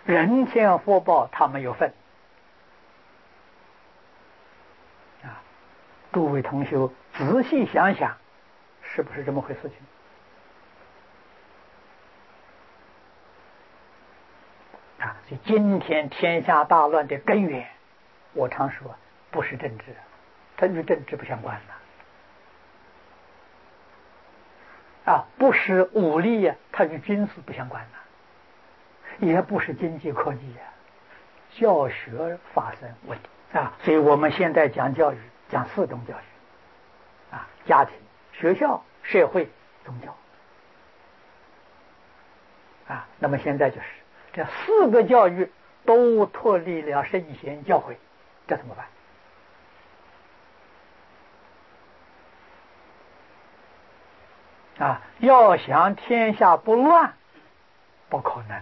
人天福报他没有份。诸位同学仔细想想，是不是这么回事情？所以今天天下大乱的根源，我常说不是政治，它与政治不相关的。不是武力呀，它与军事不相关的，也不是经济科技呀，教学发生问题所以我们现在讲教育，讲4种教育家庭、学校、社会、宗教那么现在就是这4个教育都脱离了圣贤教诲，这怎么办？要想天下不乱，不可能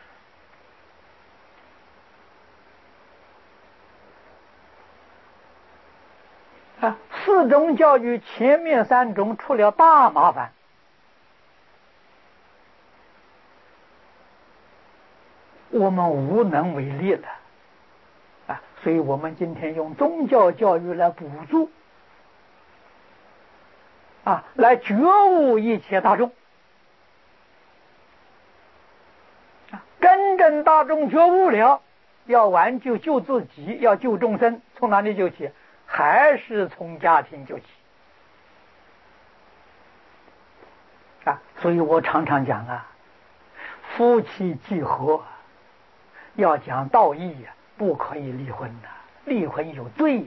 4种教育前面3种出了大麻烦，我们无能为力了所以我们今天用宗教教育来补助来觉悟一切大众真正大众觉悟了，要挽救救自己，要救众生，从哪里救起？还是从家庭救起所以我常常讲夫妻契合要讲道义不可以离婚离婚有罪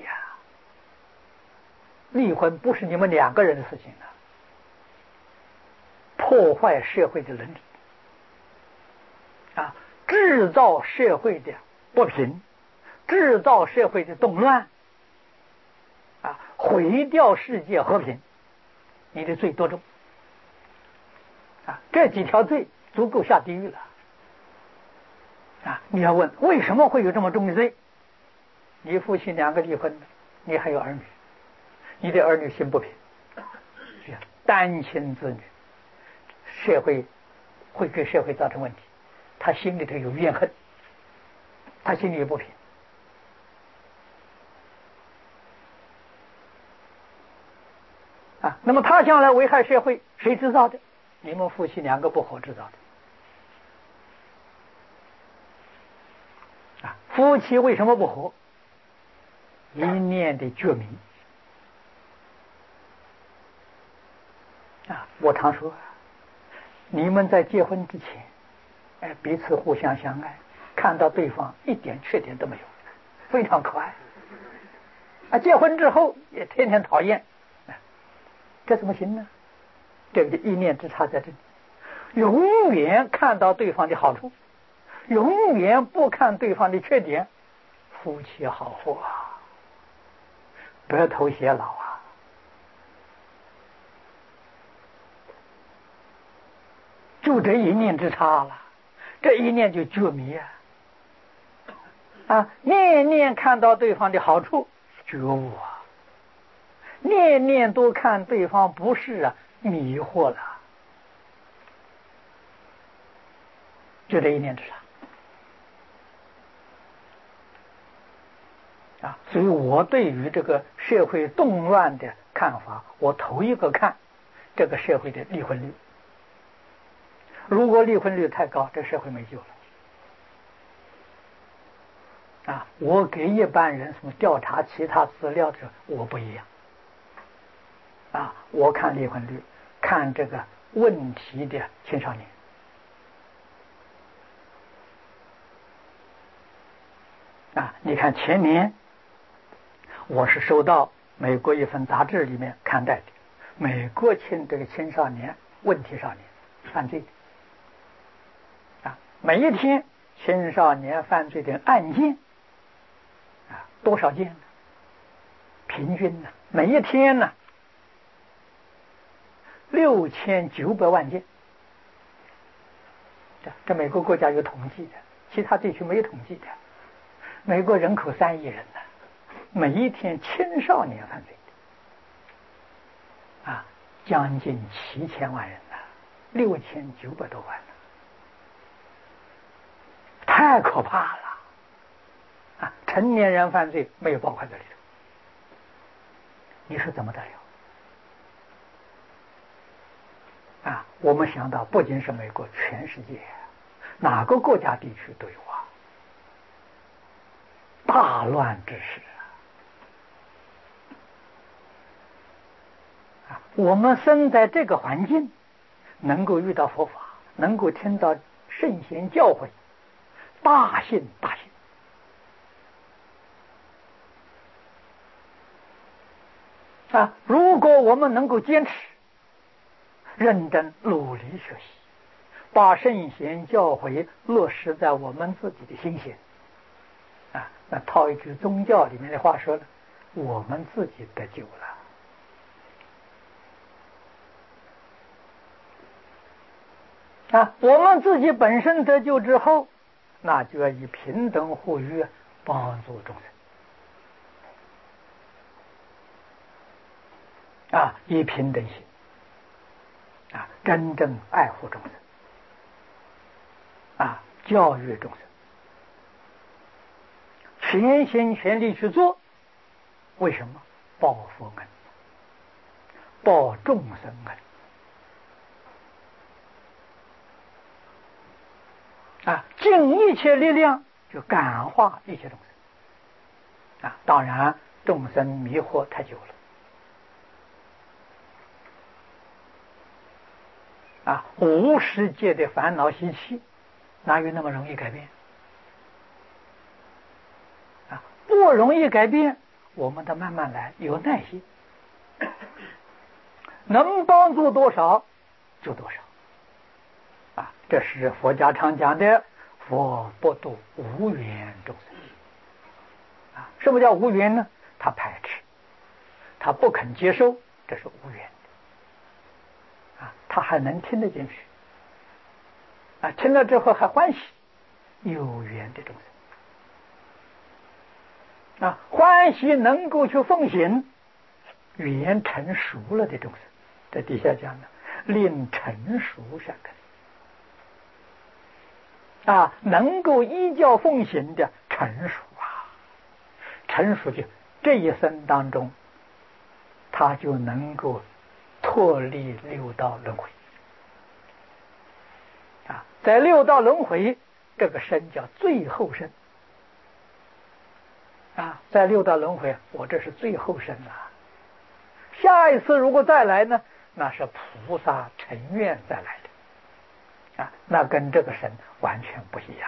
离婚不是你们2个人的事情破坏社会的伦理制造社会的不平，制造社会的动乱毁掉世界和平，你的罪多重这几条罪足够下地狱了你要问为什么会有这么重的罪？你夫妻2个离婚，你还有儿女，你的儿女心不平，单亲子女，社会会给社会造成问题，他心里头有怨恨，他心里也不平那么他将来危害社会，谁制造的？你们夫妻2个不合制造的夫妻为什么不和？一念的觉迷我常说你们在结婚之前彼此互相相爱，看到对方一点缺点都没有，非常可爱结婚之后也天天讨厌这怎么行呢？这个一念之差在这里，永远看到对方的好处，永远不看对方的缺点，夫妻好合白头偕老就这一念之差了，这一念就觉迷念念看到对方的好处，觉悟念念都看对方不是迷惑了，就这一念之差所以我对于这个社会动乱的看法，我头一个看这个社会的离婚率，如果离婚率太高，这社会没救了我给一般人什么调查其他资料的时候，我不一样我看离婚率，看这个问题的青少年你看前年我是收到美国一份杂志里面刊载的美国这个青少年问题少年犯罪的每一天青少年犯罪的案件多少件呢？平均每一天6900万件，这美国国家有统计的，其他地区没有统计的。美国人口3亿人每一天青少年犯罪将近7000万人6900多万太太可怕了啊！成年人犯罪没有包括这里头，你说怎么得了？啊，我们想到不仅是美国，全世界哪个国家地区都有啊，大乱之时啊！我们生在这个环境，能够遇到佛法，能够听到圣贤教诲，大幸大幸啊！如果我们能够坚持认真努力学习，把圣贤教诲落实在我们自己的心性啊，那套一句宗教里面的话说了，我们自己得救了啊！我们自己本身得救之后，那就要以平等互予帮助众生啊，以平等心啊，真正爱护众生啊，教育众生，全心全力去做。为什么？报佛恩，报众生恩啊，尽一切力量就感化一切众生啊。当然，众生迷惑太久了啊，无世界的烦恼习气，哪有那么容易改变啊？不容易改变，我们得慢慢来，有耐心，能帮助多少就多少啊！这是佛家常讲的“佛不度无缘众生”啊。什么叫无缘呢？他排斥，他不肯接受，这是无缘的啊。他还能听得进去啊，听了之后还欢喜，有缘的众生啊，欢喜能够去奉行，缘成熟了的众生，在底下讲的令成熟善根啊，能够依教奉行的成熟啊，成熟就这一生当中，他就能够脱离六道轮回啊，在六道轮回这个生叫最后生啊，在六道轮回，我这是最后生啊。下一次如果再来呢，那是菩萨成愿再来的啊，那跟这个神完全不一样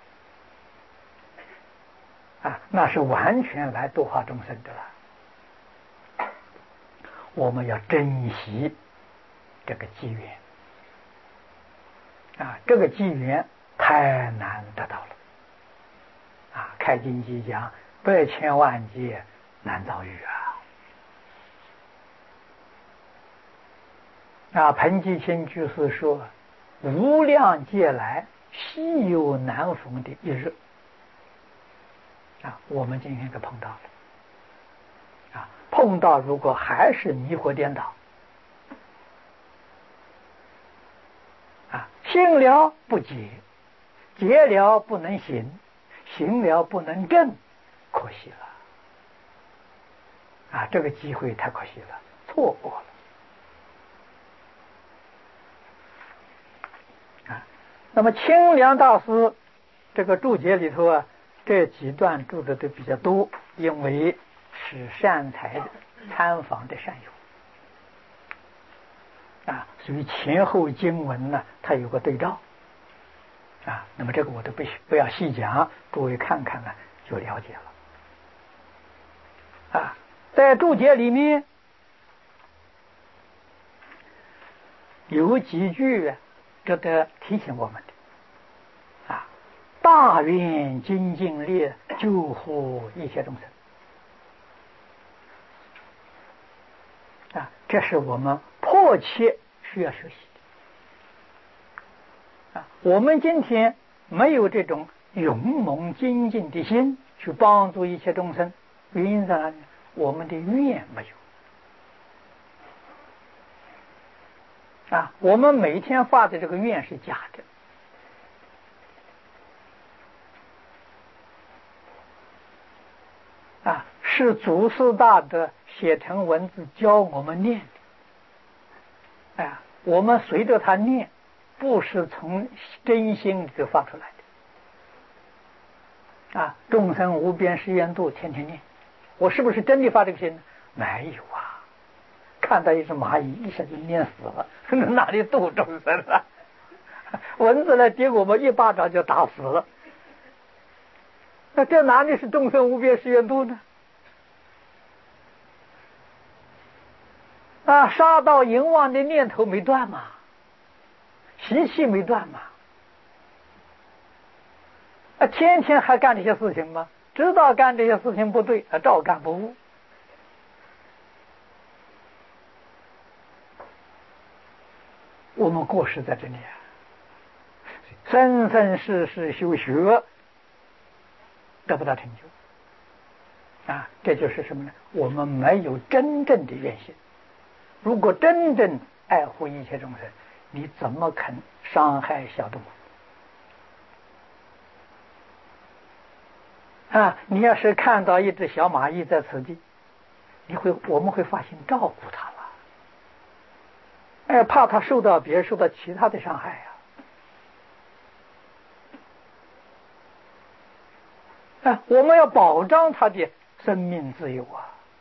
啊，那是完全来度化众生的了。我们要珍惜这个机缘啊，这个机缘太难得到了啊！开经记讲，百千万劫难遭遇啊！彭基清居士说，无量劫来稀有难逢的一日啊！我们今天就碰到了啊！碰到如果还是迷惑颠倒啊，信了不解，解了不能行，行了不能正，可惜了啊！这个机会太可惜了，错过了。那么清凉大师这个注解里头啊，这几段注的都比较多，因为是善财参访的善友啊，所以前后经文呢，它有个对照啊。那么这个我都不要细讲，诸位看看呢就了解了啊。在注解里面有几句值得提醒我们的啊：大愿精进力，救护一切众生啊，这是我们迫切需要学习的啊。我们今天没有这种勇猛精进的心去帮助一切众生，原因在哪里？我们的愿没有啊，我们每天发的这个愿是假的是祖师大德写成文字教我们念的。我们随着他念，不是从真心里头发出来的。众生无边誓愿度，天天念，我是不是真的发这个心呢？没有啊，看到一只蚂蚁，一下就念死了，哪里度众生了？蚊子来叮我们，一巴掌就打死了。那这哪里是众生无边誓愿度呢？杀盗淫妄的念头没断嘛，习气没断嘛。天天还干这些事情吗？知道干这些事情不对，照干不误。我们过失在这里生生世世修学，得不到成就。这就是什么呢？我们没有真正的愿心。如果真正爱护一切众生，你怎么肯伤害小动物？你要是看到一只小蚂蚁在此地，我们会发心照顾它了，怕它受到其他的伤害我们要保障它的生命自由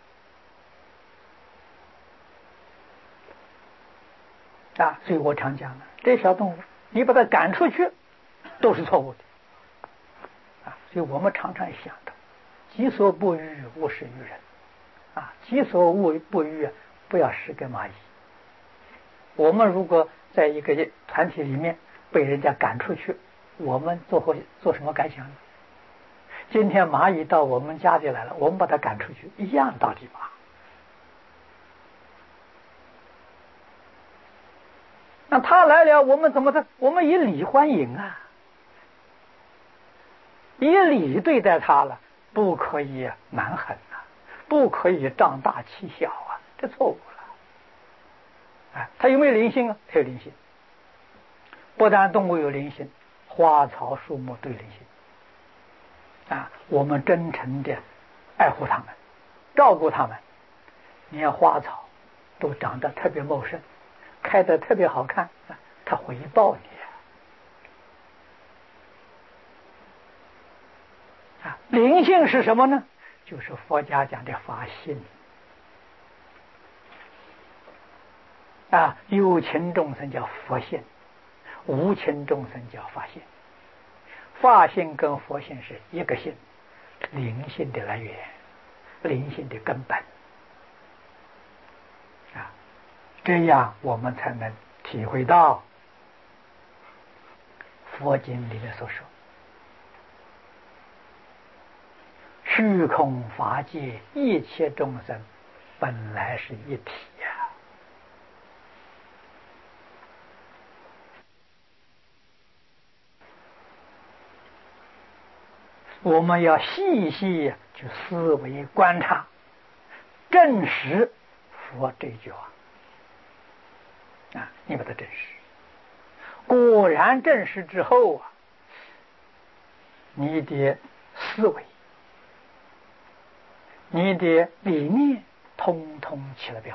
所以我常讲的，这小动物你把它赶出去都是错误的所以我们常常想到，己所不欲，勿施于人己所不欲，不要施给蚂蚁。我们如果在一个团体里面被人家赶出去，我们做什么感想呢？今天蚂蚁到我们家里来了，我们把它赶出去，一样道理吧。那他来了，我们怎么的？我们以礼欢迎以礼对待他了，不可以蛮横不可以仗大欺小这错误了。他有没有灵性他有灵性。不但动物有灵性，花草树木都有灵性我们真诚的爱护它们，照顾它们。你看花草都长得特别茂盛，开得特别好看，它回报你灵性是什么呢？就是佛家讲的法性有情众生叫佛性，无情众生叫法性。法性跟佛性是一个性，灵性的来源，灵性的根本这样我们才能体会到佛经里面所说虚空法界一切众生本来是一体我们要细细去思维观察，证实佛这句话你把它证实。果然证实之后你的思维，你的理念通通起了变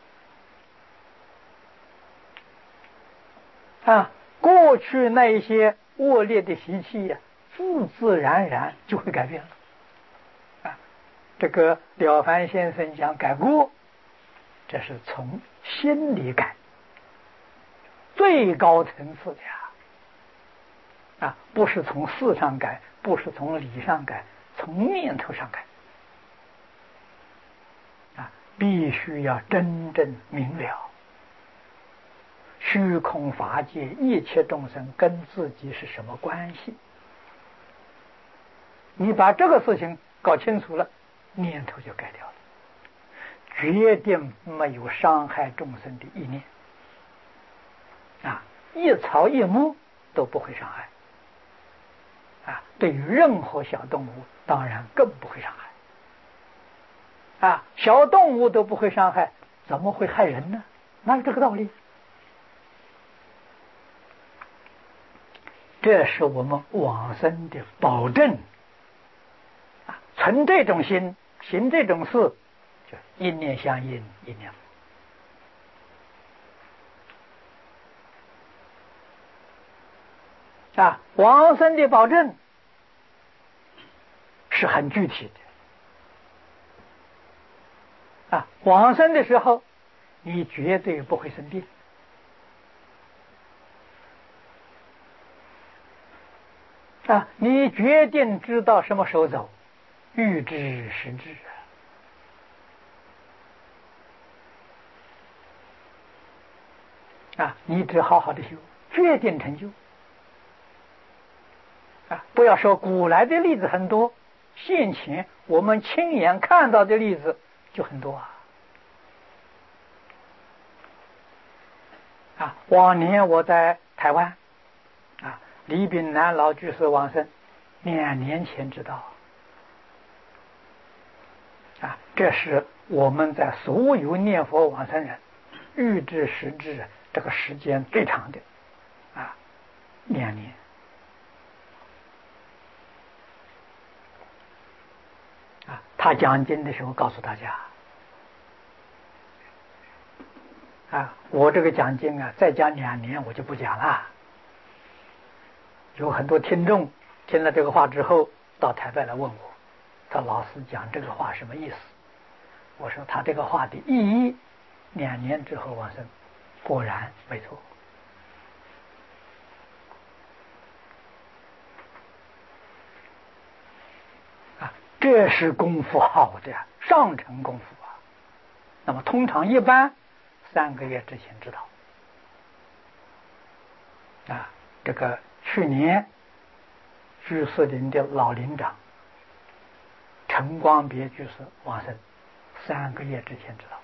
化过去那一些恶劣的习气自自然然就会改变了这个了凡先生讲改过，这是从心里改，最高层次的不是从事上改，不是从理上改，从念头上改必须要真正明了虚空法界一切众生跟自己是什么关系。你把这个事情搞清楚了，念头就改掉了，决定没有伤害众生的意念一草一木都不会伤害对于任何小动物当然更不会伤害小动物都不会伤害，怎么会害人呢？哪有这个道理？这是我们往生的保证存这种心行这种事，就一念相应，一念佛。往生的保证是很具体的。往生的时候，你绝对不会生病。你决定知道什么时候走，预知时至你只好好的修，决定成就。不要说古来的例子很多，现前我们亲眼看到的例子就很多往年我在台湾李炳南老居士往生，2年前知道这是我们在所有念佛往生人预知时至这个时间最长的2年。他讲经的时候告诉大家我这个讲经再讲2年我就不讲了。有很多听众听了这个话之后到台北来问我，他老师讲这个话什么意思？我说他这个话的意义，2年之后往生，果然没错。这是功夫好的上乘功夫那么通常一般3个月之前知道这个去年居士林的老林长陈光别居士往生3个月之前知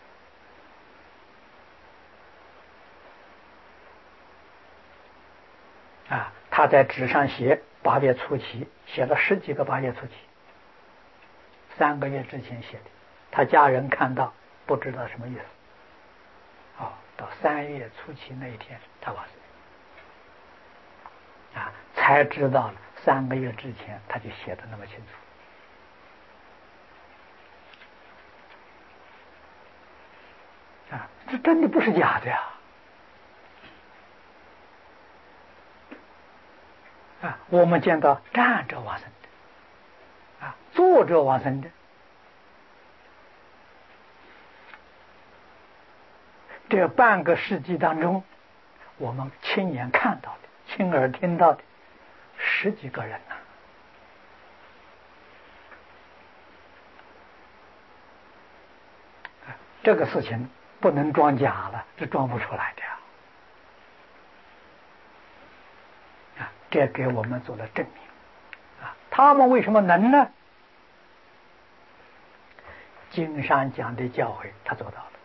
道他在纸上写8月初七，写了10几个8月初七，3个月之前写的，他家人看到不知道什么意思。到3月初七那一天他往生才知道了3个月之前他就写的那么清楚这真的不是假的我们见到站着往生的坐着往生的，这半个世纪当中我们亲眼看到的亲耳听到的10几个人这个事情不能装假了，是装不出来的这给我们做了证明他们为什么能呢？经上讲的教诲他做到了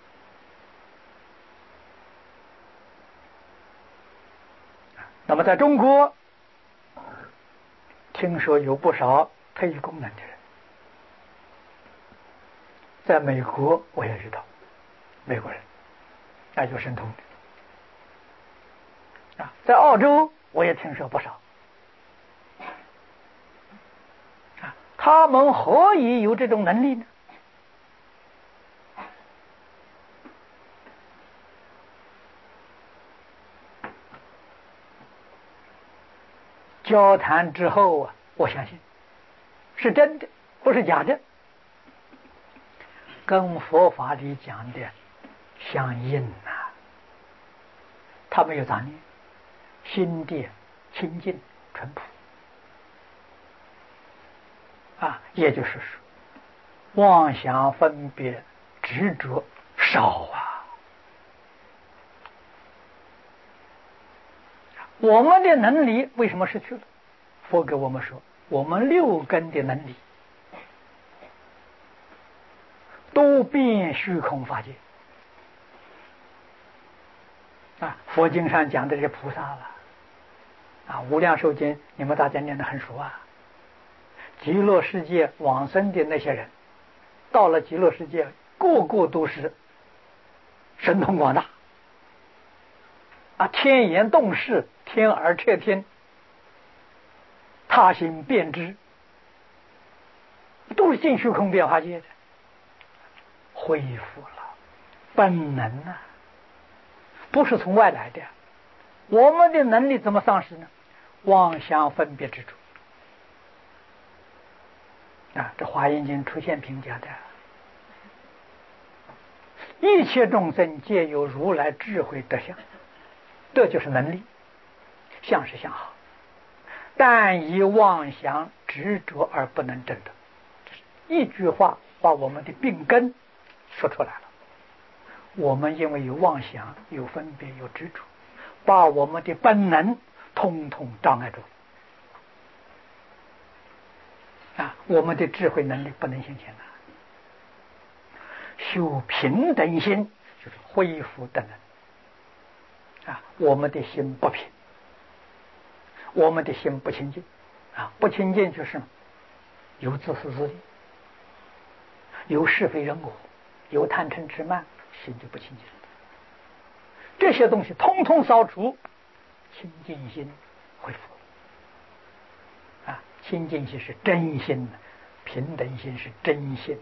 那么在中国听说有不少特异功能的人，在美国我也知道美国人有神通的在澳洲我也听说不少他们何以有这种能力呢？交谈之后我相信是真的，不是假的，跟佛法里讲的相应他没有杂念，心地清净淳朴也就是说妄想分别执着少我们的能力为什么失去了？佛给我们说我们6根的能力都变虚空法界佛经上讲的这些菩萨了无量寿经你们大家念得很熟极乐世界往生的那些人到了极乐世界个个都是神通广大天眼洞视，天耳彻听，他心遍知， 都是尽虚空变化界的，恢复了本能啊，不是从外来的。我们的能力怎么丧失呢？妄想分别之处啊，这华严经出现评价的，一切众生皆有如来智慧德相，这就是能力，相是相好，但以妄想执着而不能证得。一句话把我们的病根说出来了。我们因为有妄想、有分别、有执着，把我们的本能统统障碍住啊！我们的智慧能力不能现前了。修平等心就是恢复等能啊！我们的心不平，我们的心不清净啊！不清净就是有自私自利，有是非人我，有贪嗔痴慢，心就不清净。这些东西通通扫除，清净心恢复啊！清净心是真心，平等心是真心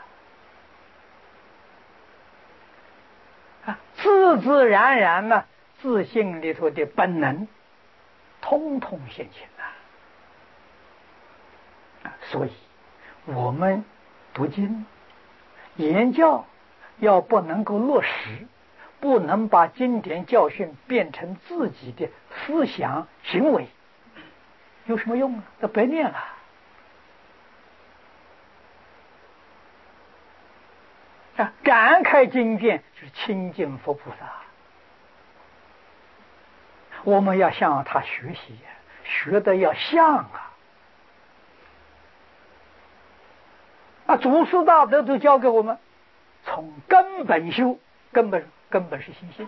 啊！自自然然呢，自性里头的本能通通现前啊！所以我们读经言教要不能够落实，不能把经典教训变成自己的思想行为，有什么用啊？这白念了啊！展开经典就是亲近佛菩萨，我们要向他学习，学的要像啊！祖师大德都教给我们，从根本修，根本是心性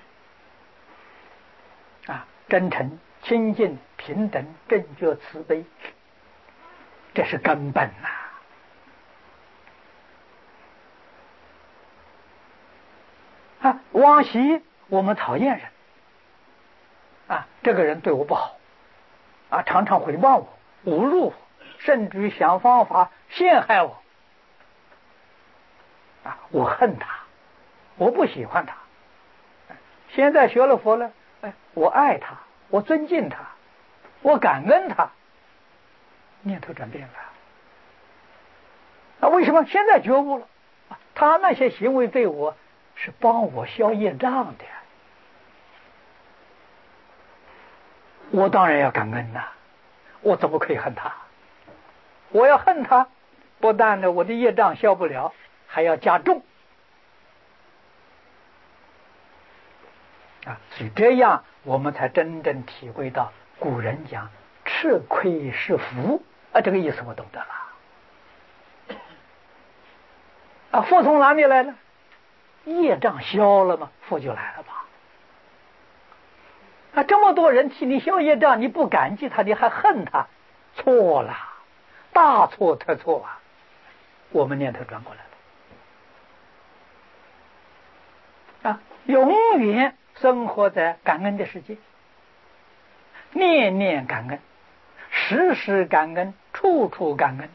啊，真诚、清净、平等、正觉、慈悲，这是根本啊！往昔我们讨厌人啊，这个人对我不好啊，常常诽谤我、侮辱我，甚至于想方法陷害我啊，我恨他，我不喜欢他。现在学了佛了，我爱他，我尊敬他，我感恩他，念头转变了啊！为什么？现在觉悟了，他那些行为对我是帮我消业障的，我当然要感恩我怎么可以恨他？我要恨他，不但呢我的业障消不了，还要加重啊！所以这样我们才真正体会到古人讲吃亏是福啊，这个意思我懂得了啊！福从哪里来了？业障消了嘛，福就来了吧？啊，这么多人替你消业障，你不感激他，你还恨他，错了，大错特错啊！我们念头转过来了啊，永远生活在感恩的世界，念念感恩，时时感恩，处处感恩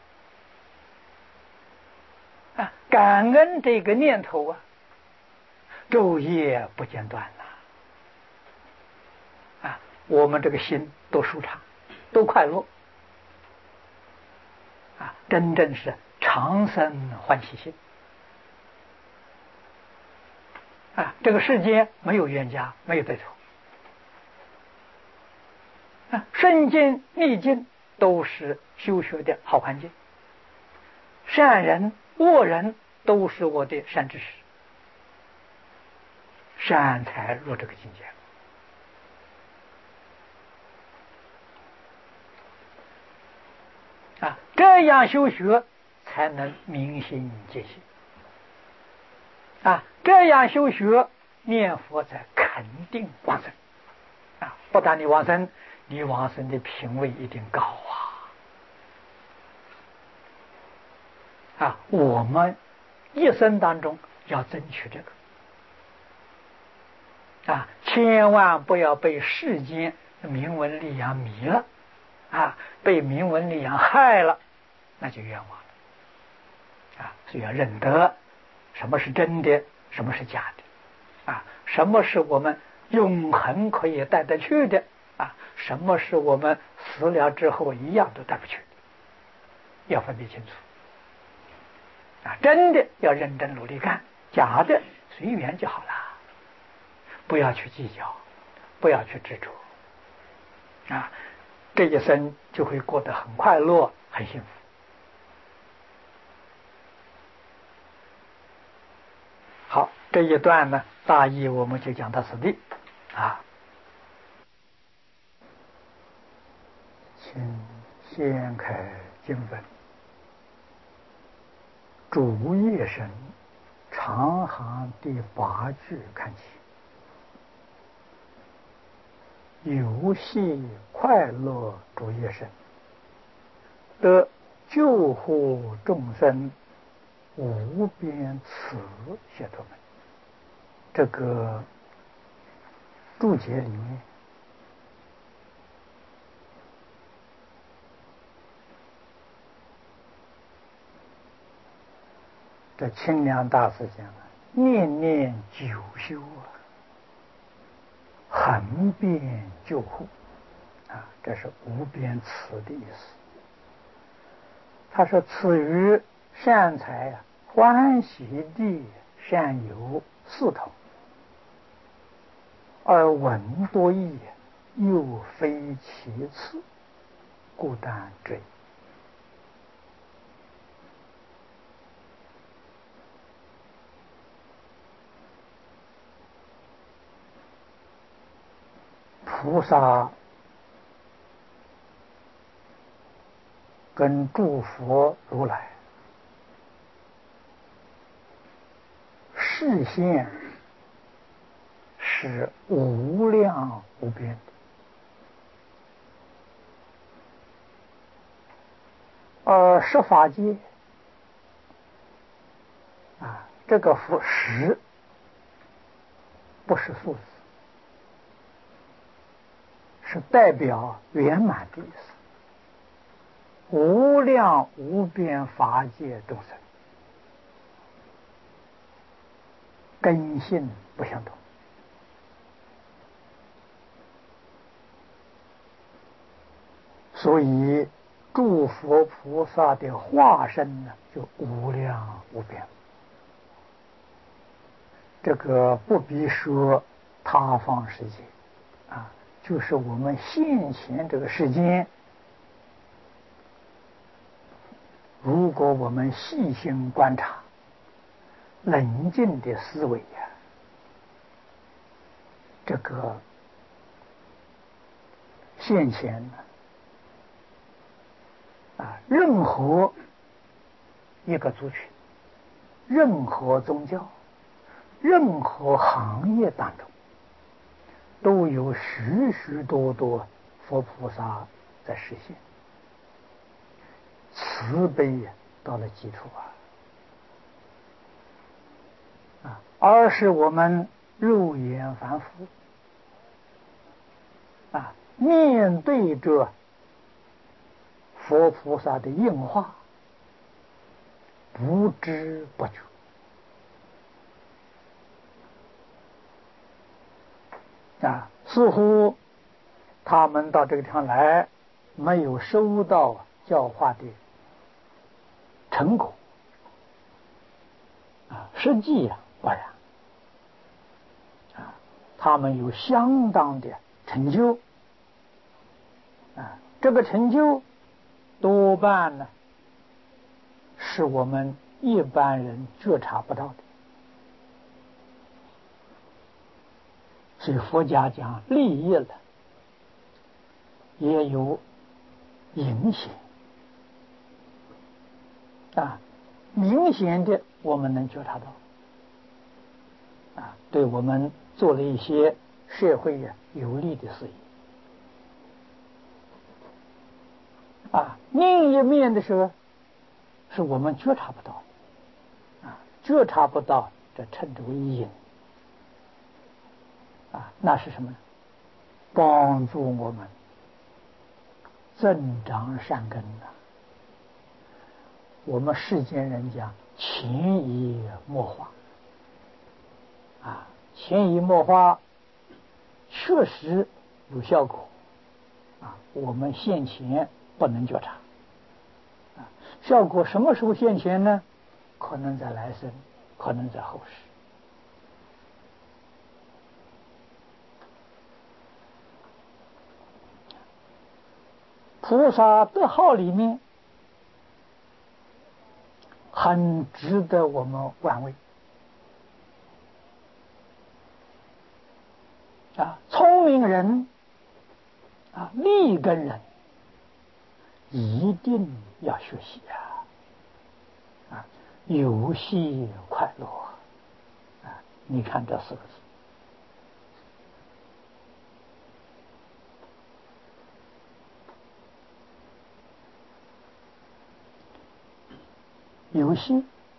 啊！感恩这个念头啊，昼夜不间断啊！我们这个心都舒畅，都快乐啊！真正是常生欢喜心啊！这个世间没有冤家，没有对错啊！顺境逆境都是修学的好环境，善人恶人都是我的善知识，善才入这个境界啊！这样修学才能明心见性啊！这样修学念佛才肯定往生啊！不但你往生，你往生的品位一定高啊！我们一生当中要争取这个啊！千万不要被世间名闻利养迷了啊！被名闻利养害了那就冤枉了所以要认得什么是真的，什么是假的什么是我们永恒可以带得去的什么是我们死了之后一样都带不去的，要分别清楚真的要认真努力干，假的随缘就好了，不要去计较，不要去执着这一生就会过得很快乐，很幸福。好，这一段呢，大意我们就讲到此地请掀开经本，主业神长行第8句看起。游戏快乐主业神，得救护众生无边慈解脱门。这个注解里面这清凉大师讲念念久修横遍救护这是无边慈的意思。他说此于善财欢喜地善游4头，而闻多义，又非其次，故但追。菩萨跟诸佛如来视线是无量无边的，而十法界这个十不是数字，是代表圆满的意思。无量无边法界众生根性不相同，所以诸佛菩萨的化身呢就无量无边。这个不必说他方世界就是我们现前这个世间，如果我们细心观察，冷静的思维这个现前任何一个族群，任何宗教，任何行业当中，都有许许多多佛菩萨在实现慈悲到了极处而是我们肉眼凡夫面对着佛菩萨的应化，不知不觉似乎他们到这个地方来，没有收到教化的成果实际不然他们有相当的成就这个成就多半呢是我们一般人觉察不到的。所以佛家讲利益了，也有影响明显的我们能觉察到对我们做了一些社会有利的事业另一面的时候是我们觉察不到觉察不到，这称之为因那是什么呢？帮助我们增长善根我们世间人讲潜移默化啊，潜移默化确实有效果啊，我们现前不能觉察啊，效果什么时候现前呢？可能在来生，可能在后世。菩萨德号里面很值得我们玩味啊，聪明人啊，利根人一定要学习啊，游戏快乐啊，你看这四个字。游戏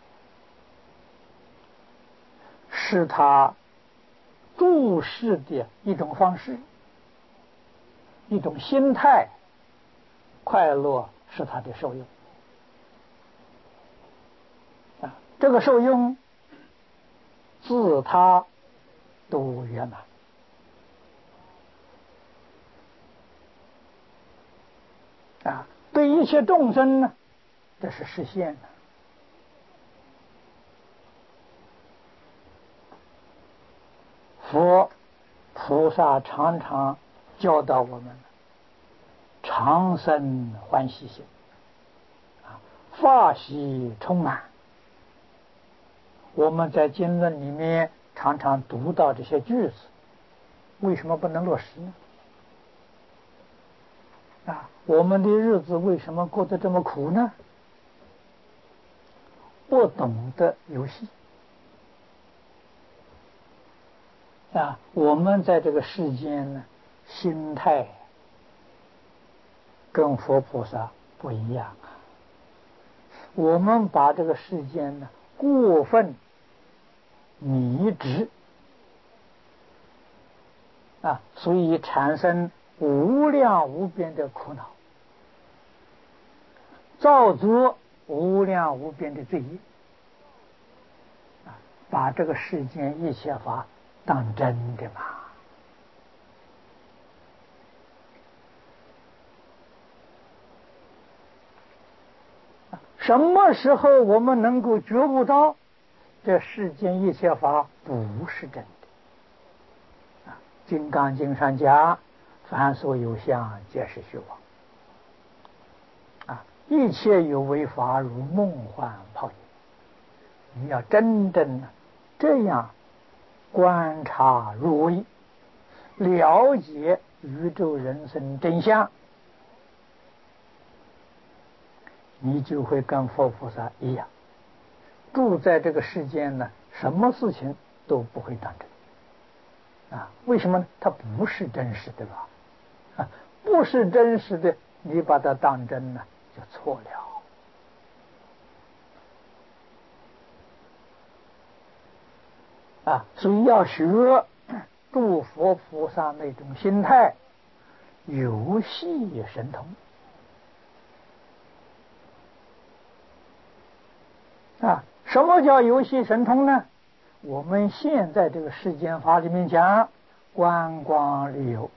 是他注视的一种方式，一种心态，快乐是他的受用啊，这个受用自他都圆满啊，对一切众生呢，这是实现的。佛菩萨常常教导我们常生欢喜心啊，法喜充满。我们在经论里面常常读到这些句子，为什么不能落实呢？啊，我们的日子为什么过得这么苦呢？不懂得游戏啊，我们在这个世间呢，心态跟佛菩萨不一样啊。我们把这个世间呢过分迷执啊，所以产生无量无边的苦恼，造作无量无边的罪业啊，把这个世间一切法当真的嘛。什么时候我们能够觉悟到这世间一切法不是真的啊？金刚经上讲，凡所有相，皆是虚妄啊！一切有为法，如梦幻泡影。你要真正这样观察入微，了解宇宙人生真相，你就会跟佛菩萨一样，住在这个世间呢，什么事情都不会当真啊？为什么呢？它不是真实的吧？啊，不是真实的，你把它当真呢，就错了啊！所以要学诸佛菩萨那种心态，游戏神通啊！什么叫游戏神通呢？我们现在这个世间法里面讲观光旅游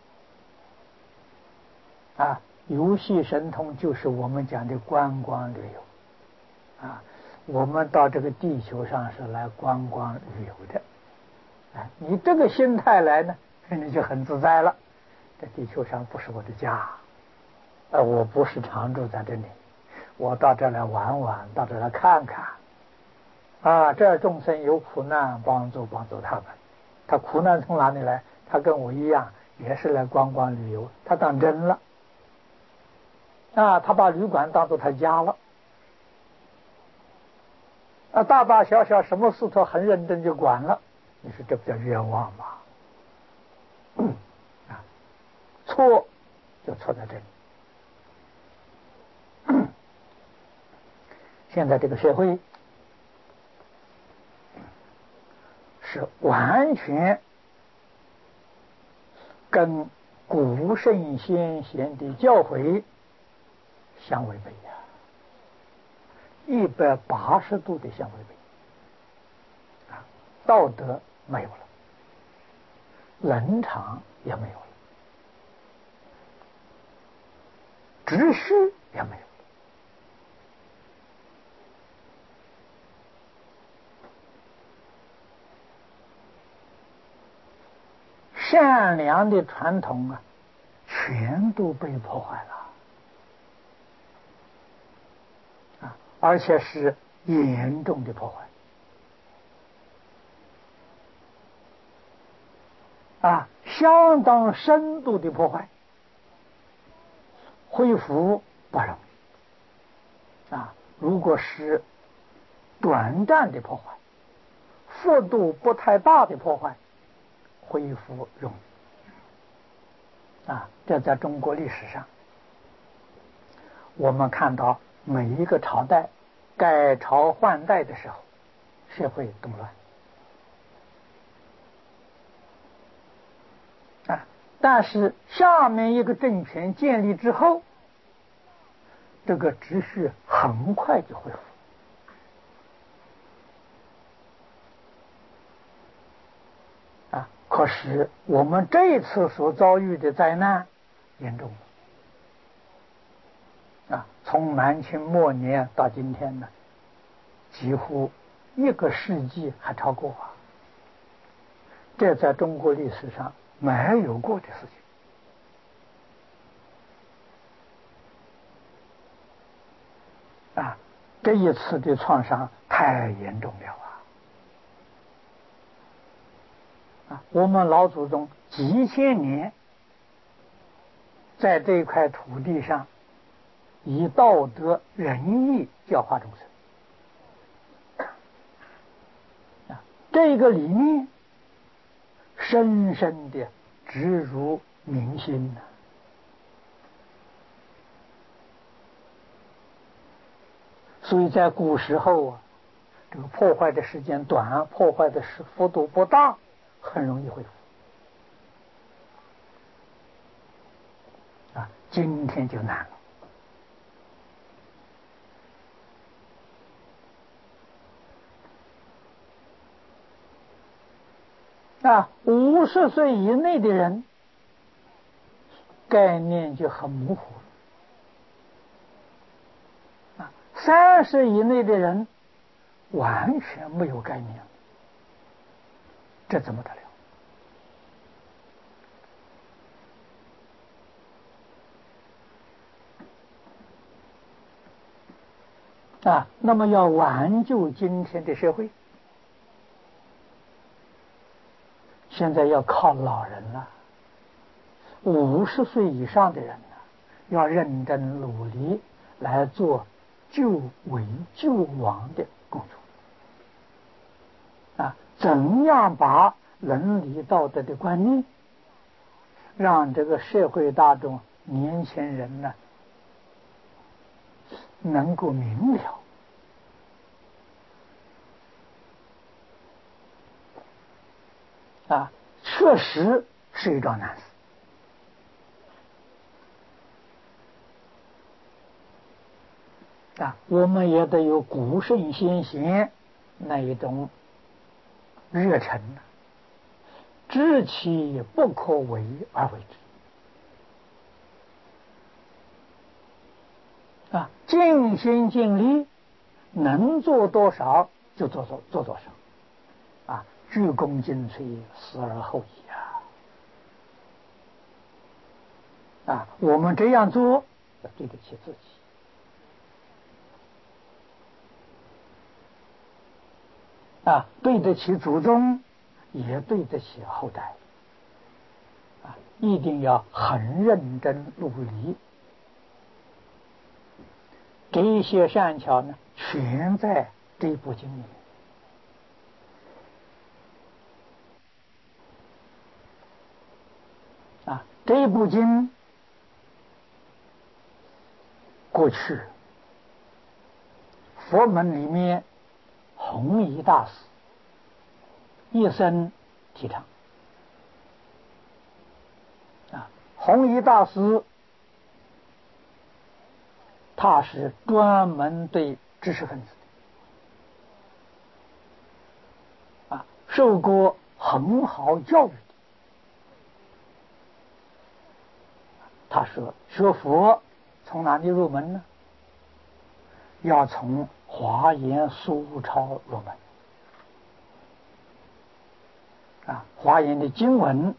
啊，游戏神通就是我们讲的观光旅游啊。我们到这个地球上是来观光旅游的，哎，你这个心态来呢，你就很自在了。这地球上不是我的家，我不是常住在这里，我到这来玩玩，到这来看看。啊，这儿众生有苦难，帮助他们。他苦难从哪里来？他跟我一样，也是来观光旅游。他当真了啊，他把旅馆当作他家了啊，大大小小什么事都很认真就管了。你说这不叫冤枉吗？啊，错就错在这里。现在这个社会是完全跟古圣先贤的教诲相违背呀！ 180度的相违背，道德没有了，伦常也没有了，秩序也没有了。善良的传统全都被破坏了，而且是严重的破坏，相当深度的破坏，恢复不容易。如果是短暂的破坏，幅度不太大的破坏，恢复容易。这在中国历史上，我们看到每一个朝代改朝换代的时候，社会动乱。但是下面一个政权建立之后，这个秩序很快就恢复。可是我们这一次所遭遇的灾难严重了，从满清末年到今天呢，几乎1个世纪还超过这在中国历史上没有过的事情。这一次的创伤太严重了我们老祖宗几千年在这块土地上以道德仁义教化众生，这个理念深深的植入民心所以在古时候这个破坏的时间短，破坏的幅度不大，很容易恢复。今天就难了。50岁以内的人概念就很模糊了，30以内的人完全没有概念，这怎么得了？那么要挽救今天的社会，现在要靠老人了。50岁以上的人要认真努力来做救危救亡的工作怎样把伦理道德的观念让这个社会大众年轻人能够明了确实是一桩难事我们也得有古圣先贤那一种热忱知其不可为而为之尽心尽力，能做多少就做多少鞠躬尽瘁，死而后已我们这样做要对得起自己对得起祖宗，也对得起后代一定要很认真努力。这一些善巧全在这部经里面这部经过去佛门里面弘一大师一生提倡弘一大师他是专门对知识分子受过很好教育的。他说学佛从哪里入门呢？要从华严苏钞入门华严的经文，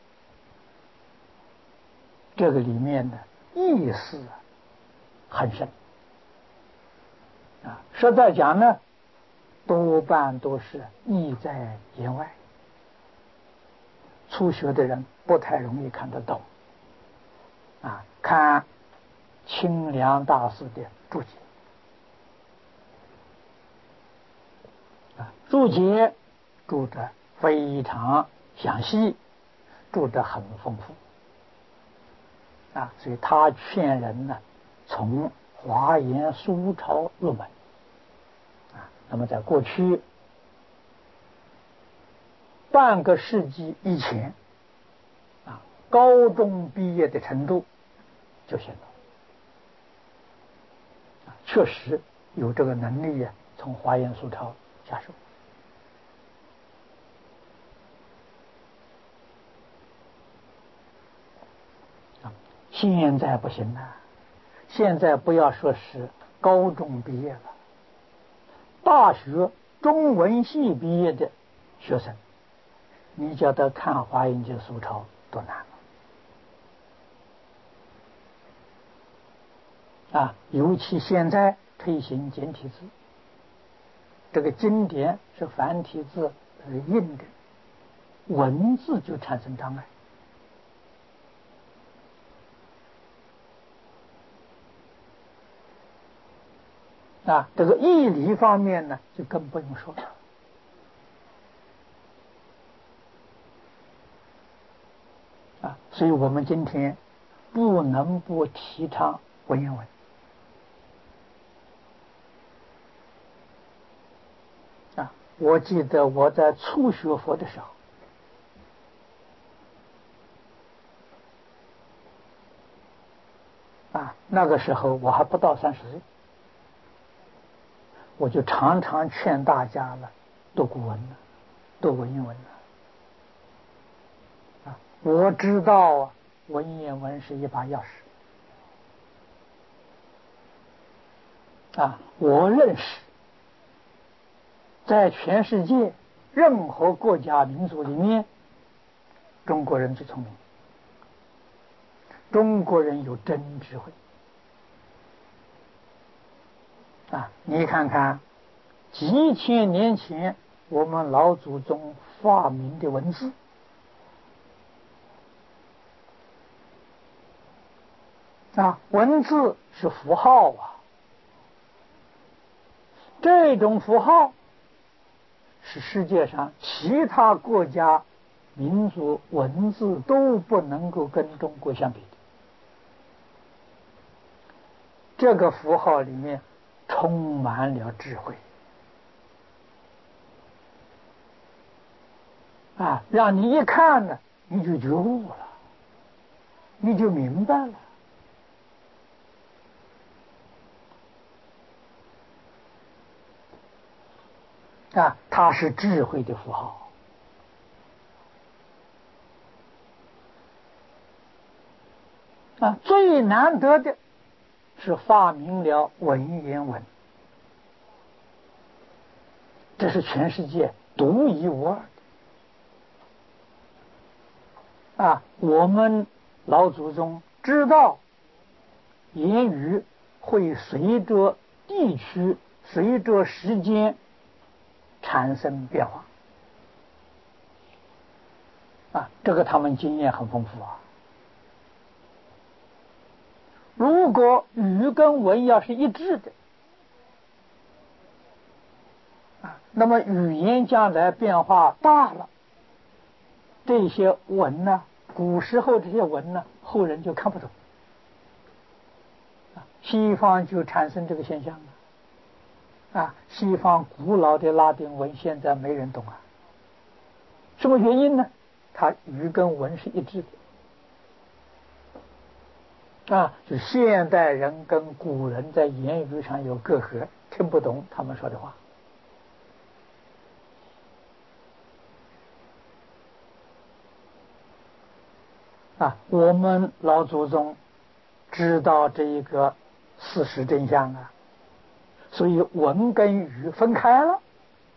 这个里面的意思很深实在讲呢，多半都是意在言外，初学的人不太容易看得懂看清凉大师的注解注解注得非常详细，注得很丰富所以他劝人呢从华严苏钞入门那么在过去半个世纪以前高中毕业的程度就行了确实有这个能力从华严苏钞下手现在不行了，现在不要说是高中毕业了，大学中文系毕业的学生，你叫他看华严经苏钞多难尤其现在推行简体字，这个经典是繁体字印的，文字就产生障碍这个义理方面呢，就更不用说了所以我们今天不能不提倡文言文我记得我在初学佛的时候那个时候我还不到30岁，我就常常劝大家了读古文了，读文言文了我知道文言文是一把钥匙我认识在全世界任何国家民族里面，中国人最聪明，中国人有真智慧你看看几千年前我们老祖宗发明的文字文字是符号这种符号是世界上其他国家民族文字都不能够跟中国相比的。这个符号里面充满了智慧让你一看呢，你就觉悟了，你就明白了它是智慧的符号最难得的是发明了文言文，这是全世界独一无二的我们老祖宗知道言语会随着地区随着时间产生变化这个他们经验很丰富如果语跟文要是一致的那么语言将来变化大了，这些文呢，古时候这些文呢，后人就看不懂西方就产生这个现象西方古老的拉丁文现在没人懂什么原因呢？它语跟文是一致的就现代人跟古人在言语上有隔阂， 听不懂他们说的话。我们老祖宗知道这一个事实真相啊，所以文跟语分开了。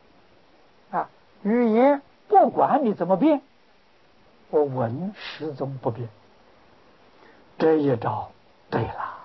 语言不管你怎么变，我文始终不变。这一招对了。